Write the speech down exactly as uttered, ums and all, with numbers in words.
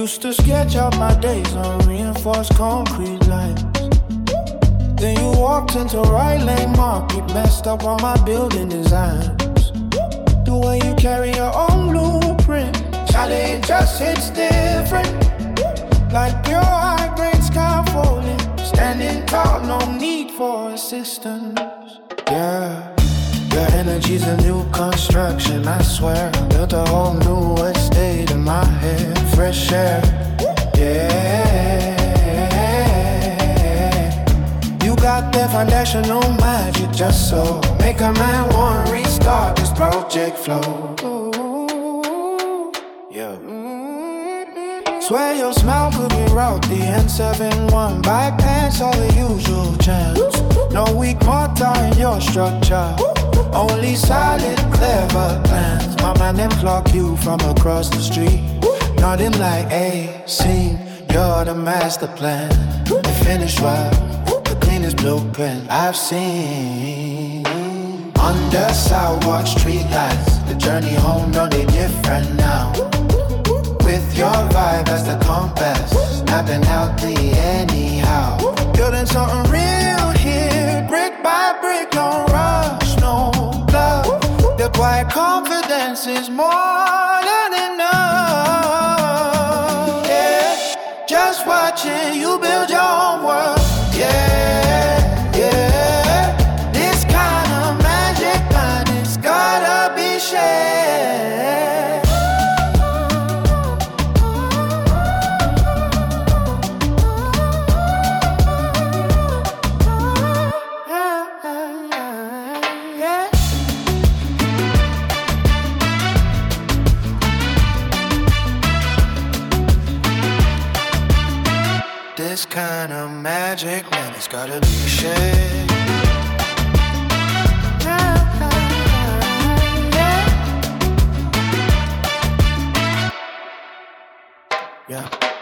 used to sketch out my days on reinforced concrete lines. Then you walked into right lane market, messed up all my building designs. The way you carry your own blueprint, Charlie, it just hits different. Like pure high grade scaffolding, standing tall, no need for assistance. Yeah, your energy's a new construction, I swear. Built a whole new estate in my head, fresh air. Yeah, you got that foundational magic, just so make a man wanna restart this project flow. Yeah. Swear your smile could be rowdy and seven one bike pants, all the usual chants. No weak mortar in your structure, only solid, clever plans. My man them clock you from across the street, nodding like, hey, scene, you're the master plan. The finish well, the cleanest blueprint I've seen. Under sidewalk streetlights, the journey home don't be different now. With your vibe as the compass, snapping out the anyhow. Building something real here, brick by brick, no rush, no bluff. The quiet confidence is more than enough. Yeah, just watching you build your own world. Yeah, yeah. This kind of magic, man, it's gotta be shared. This kind of magic, man, it's gotta be shared. Yeah.